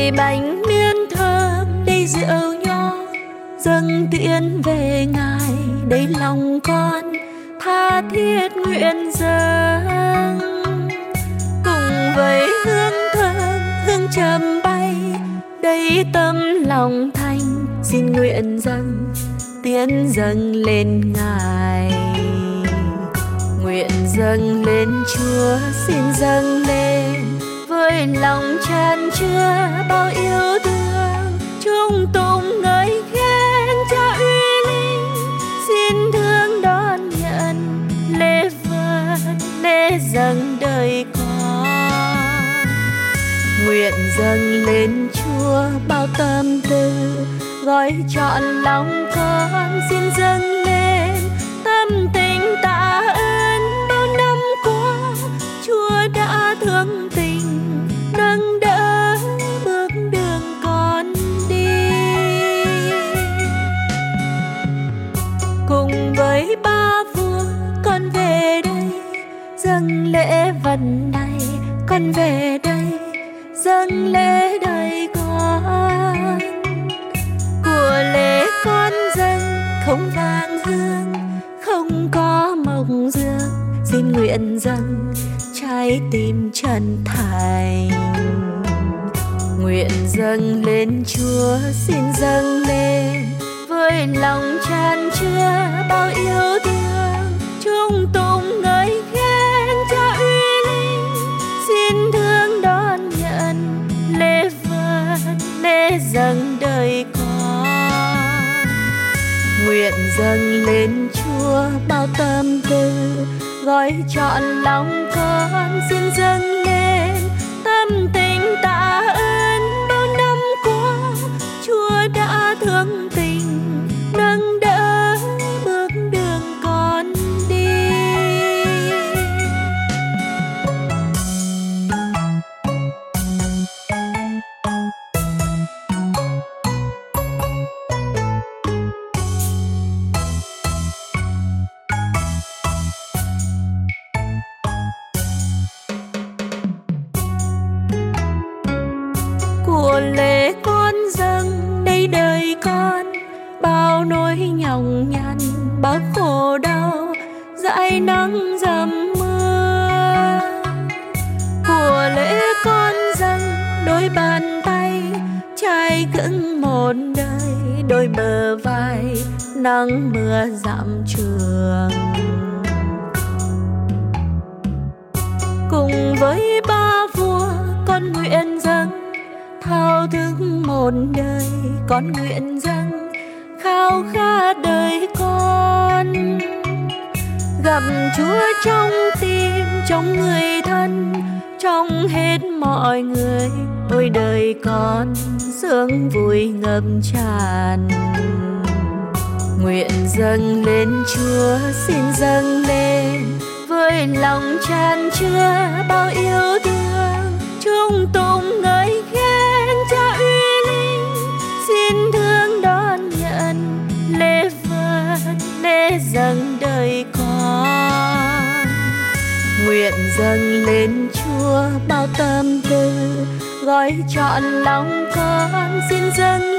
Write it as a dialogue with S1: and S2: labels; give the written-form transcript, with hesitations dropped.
S1: đầy bánh miên thơm đầy rượu nho, dâng tiễn về ngài đầy lòng con tha thiết nguyện dâng. Cùng với hương thơm hương trầm bay đầy tâm lòng thành, xin nguyện dâng tiến dâng lên ngài. Nguyện dâng lên Chúa, xin dâng lên với lòng tràn chứa bao yêu thương, chung tụng ngợi khen Cha uy linh, xin thương đón nhận lễ vật lễ dâng đời con. Nguyện dâng lên Chúa bao tâm tư, gói trọn lòng con xin dâng lên tâm tình tạ ơn bao năm qua Chúa đã thương tình nâng đỡ bước đường con đi. Cùng với ba vua con về đây dâng lễ vật này, con về đây dâng lễ đời con. Của lễ con dâng không vàng hương, không có mộc dương, xin nguyện dâng trái tim chân thành. Nguyện dâng lên Chúa, xin dâng lên với lòng tràn chứa bao yêu thương, chung tụng ngợi khen Cha uy linh, xin thương đón nhận lễ vật lễ dâng đời con. Nguyện dâng lên Chúa bao tâm tư, gói trọn lòng con xin dâng lên tâm tình tạ ơn bao năm qua Chúa đã thương tình nâng đỡ bước đường con đi. Của lễ con dâng đầy đời con bao nỗi nhọc nhằn, bao khổ đau dãi nắng dầm mưa. Của lễ con dâng đôi bàn tay trai cững một đời, đôi bờ vai nắng mưa dặm trường. Cùng với ba vua con nguyện dâng thao thức một đời, con nguyện dâng khao khát đời con. Gặp Chúa trong tim, trong người thân, trong hết mọi người, ôi đời con sướng vui ngập tràn. Nguyện dâng lên Chúa, xin dâng lên với lòng tràn chứa bao yêu thương, chung tụng ngợi khen Cha uy linh, xin thương đón nhận lễ vật lễ dâng đời con. Nguyện dâng lên Chúa bao tâm tư, gói trọn lòng con xin dâng